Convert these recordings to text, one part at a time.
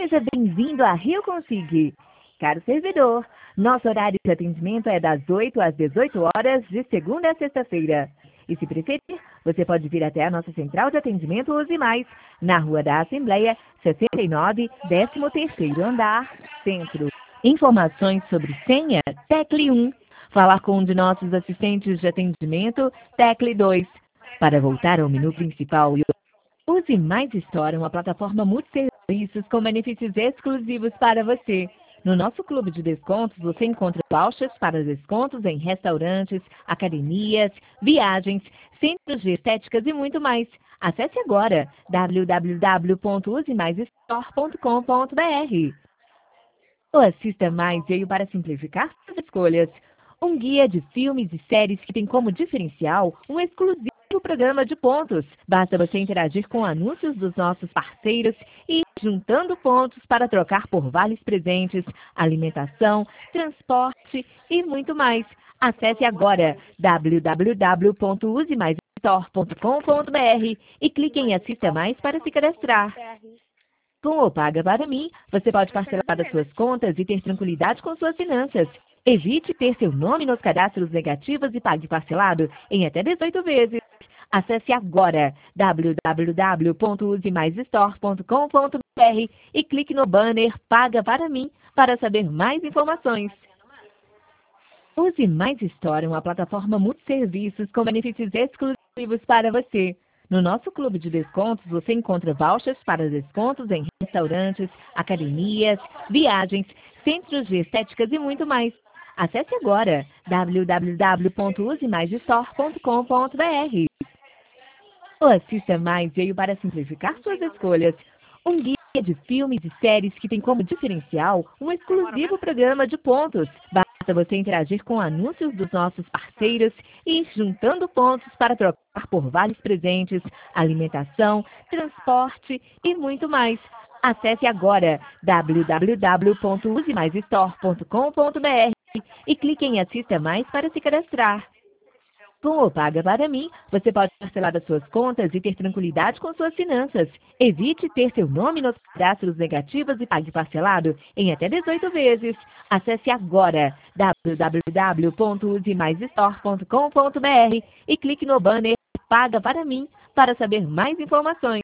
Seja bem-vindo a Rio Consig. Caro servidor, nosso horário de atendimento é das 8 às 18 horas, de segunda a sexta-feira. E se preferir, você pode vir até a nossa central de atendimento Use Mais, na Rua da Assembleia, 69, 13º andar, Centro. Informações sobre senha, tecle 1. Falar com um de nossos assistentes de atendimento, tecle 2. Para voltar ao menu principal, Use Mais Store, uma plataforma multisserviços com benefícios exclusivos para você. No nosso clube de descontos, você encontra vouchers para descontos em restaurantes, academias, viagens, centros de estéticas e muito mais. Acesse agora www.usemaisstore.com.br. O Assista Mais veio para simplificar suas escolhas. Um guia de filmes e séries que tem como diferencial um exclusivo programa de pontos. Basta você interagir com anúncios dos nossos parceiros e ir juntando pontos para trocar por vales presentes, alimentação, transporte e muito mais. Acesse agora www.usemaisstore.com.br e clique em Assista Mais para se cadastrar. Com o Paga Para Mim, você pode parcelar das suas contas e ter tranquilidade com suas finanças. Evite ter seu nome nos cadastros negativos e pague parcelado em até 18 vezes. Acesse agora www.usemaisstore.com.br e clique no banner Paga Para Mim para saber mais informações. Use Mais Store, uma plataforma multisserviços com benefícios exclusivos para você. No nosso clube de descontos, você encontra vouchers para descontos em restaurantes, academias, viagens, centros de estéticas e muito mais. Acesse agora www.usemaisstore.com.br. O Assista Mais veio para simplificar suas escolhas. Um guia de filmes e séries que tem como diferencial um exclusivo programa de pontos. Basta você interagir com anúncios dos nossos parceiros e ir juntando pontos para trocar por vales presentes, alimentação, transporte e muito mais. Acesse agora www.usemaisstore.com.br e clique em Assista Mais para se cadastrar. Com o Paga Para Mim, você pode parcelar das suas contas e ter tranquilidade com suas finanças. Evite ter seu nome nos cadastros negativos e pague parcelado em até 18 vezes. Acesse agora www.usemaisstore.com.br e clique no banner Paga Para Mim para saber mais informações.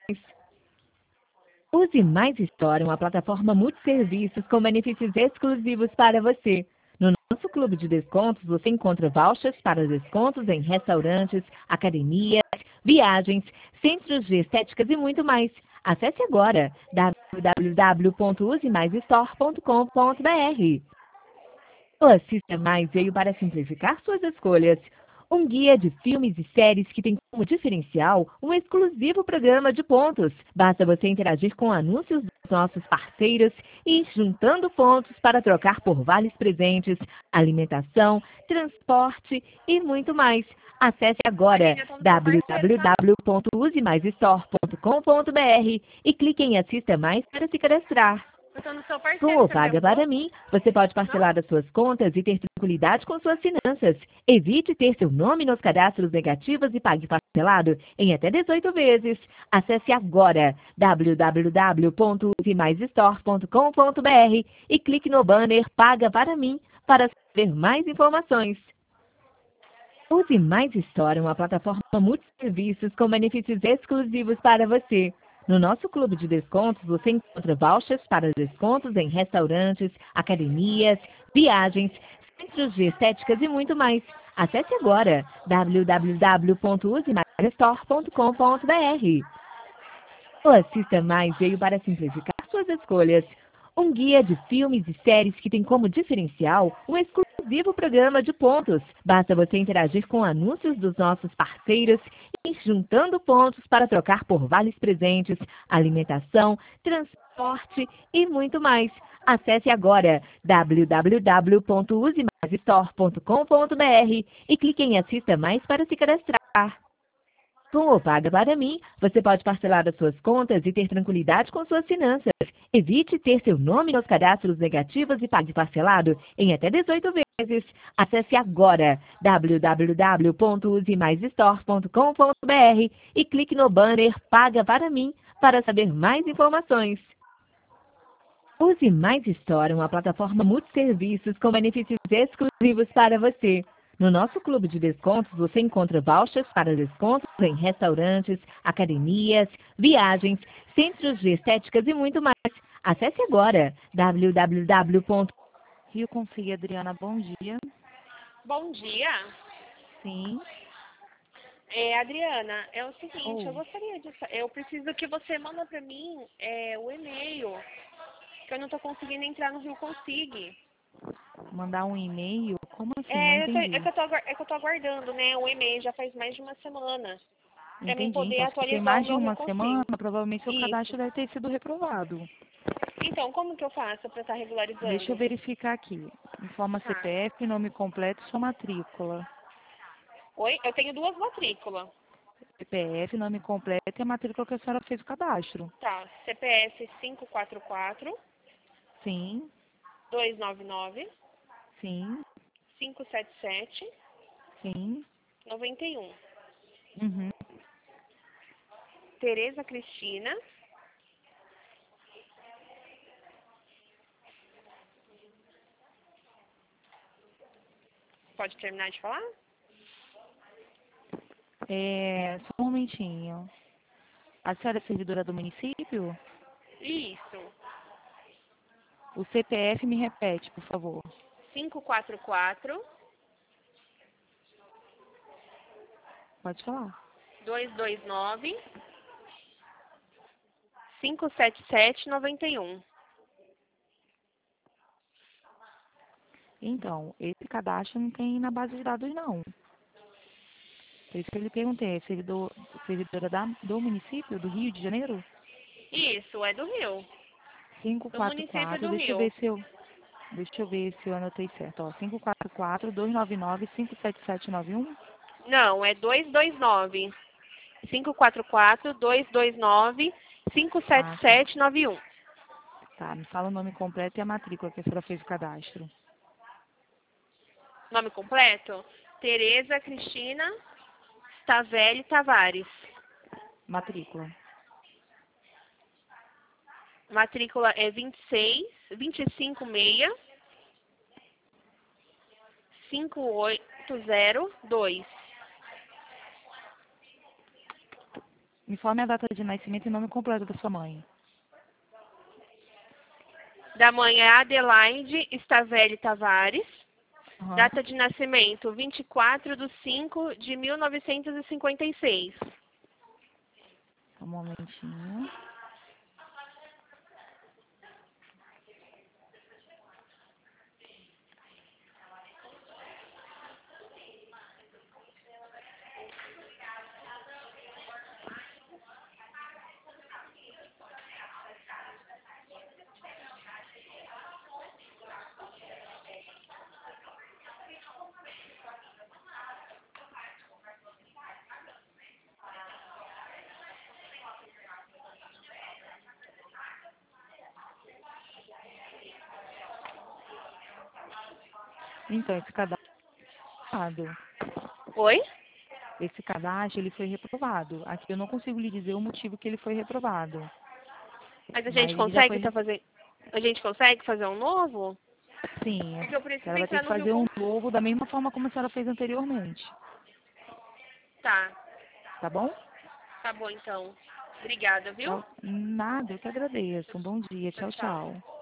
Use Mais Store, uma plataforma multisserviços com benefícios exclusivos para você. No nosso clube de descontos, você encontra vouchers para descontos em restaurantes, academias, viagens, centros de estéticas e muito mais. Acesse agora www.usemaisstore.com.br. O Assista Mais veio para simplificar suas escolhas. Um guia de filmes e séries que tem como diferencial um exclusivo programa de pontos. Basta você interagir com anúncios dos nossos parceiros e ir juntando pontos para trocar por vales presentes, alimentação, transporte e muito mais. Acesse agora www.usemaisstore.com.br e clique em Assista Mais para se cadastrar. Com o Paga Para Mim, você pode parcelar das suas contas e ter tranquilidade com suas finanças. Evite ter seu nome nos cadastros negativos e pague parcelado em até 18 vezes. Acesse agora www.usemaisstore.com.br e clique no banner Paga Para Mim para saber mais informações. Use Mais Store, uma plataforma multisserviços com benefícios exclusivos para você. No nosso clube de descontos, você encontra vouchers para descontos em restaurantes, academias, viagens, centros de estéticas e muito mais. Acesse agora www.usemaisstore.com.br. O Assista Mais veio para simplificar suas escolhas. Um guia de filmes e séries que tem como diferencial um exclusivo programa de pontos. Basta você interagir com anúncios dos nossos parceiros e ir juntando pontos para trocar por vales presentes, alimentação, transporte e muito mais. Acesse agora www.usemaisstore.com.br e clique em Assista Mais para se cadastrar. Com o Paga Para Mim, você pode parcelar das suas contas e ter tranquilidade com suas finanças. Evite ter seu nome nos cadastros negativos e pague parcelado em até 18 vezes. Acesse agora www.usemaisstore.com.br e clique no banner Paga Para Mim para saber mais informações. Use Mais Store, uma plataforma multisserviços com benefícios exclusivos para você. No nosso clube de descontos, você encontra vouchers para descontos em restaurantes, academias, viagens, centros de estéticas e muito mais. Acesse agora www. Rio Consiga, Adriana, bom dia. Bom dia. Sim. Adriana, é o seguinte, eu Ou, gostaria de... Eu preciso que você manda para mim o e-mail, que eu não estou conseguindo entrar no Rio Consigue. mandar um e-mail? Como assim? Não entendi. É que eu tô aguardando, né, o e-mail já faz mais de uma semana, para mim Entendi. poder Então, se tem atualizar o mais de meu Rio uma semana, Consigo. provavelmente seu cadastro Isso. deve ter sido reprovado. Então, como que eu faço para estar Deixa eu regularizando? verificar aqui. Informa Tá. CPF, nome completo e sua matrícula. Oi? Eu tenho duas matrículas. CPF, nome completo e a matrícula que a senhora fez o cadastro. Tá. CPF 544 Sim, 299 sim, 577 sim. 91. Uhum. Tereza Cristina. Pode terminar de falar? Só um momentinho. A senhora é servidora do município? Isso. O CPF me repete, por favor. 544 Pode falar. 229 577 91. Então, esse cadastro não tem na base de dados, não. Por isso que eu lhe perguntei, é servidora do município do Rio de Janeiro? Isso, é do Rio. Do município 544, do Rio. deixa eu ver se eu anotei certo. Ó, 544-299-57791? Não, é 229 544 229 Ah, tá. 57791. Tá, me fala o nome completo e a matrícula que a senhora fez o cadastro. Nome completo? Tereza Cristina Stavelli Tavares. Matrícula. Matrícula é 256 5802. Informe a data de nascimento e nome completo da sua mãe. Da mãe é Adelaide Stavelli Tavares. Aham. Data de nascimento 24/5/1956. Um momentinho. Então, Oi? esse cadastro ele foi reprovado. Aqui eu não consigo lhe dizer o motivo que ele foi reprovado. Mas a gente Mas ele já consegue foi. A gente consegue fazer um novo? Sim, É que eu a preciso senhora vai ter entrar que no Rio fazer um com... novo da mesma forma como a senhora fez anteriormente. Tá. Tá bom? Tá bom então. Obrigada, viu? Nada, eu que agradeço. Um bom dia. Tchau, Tchau, tchau. tchau.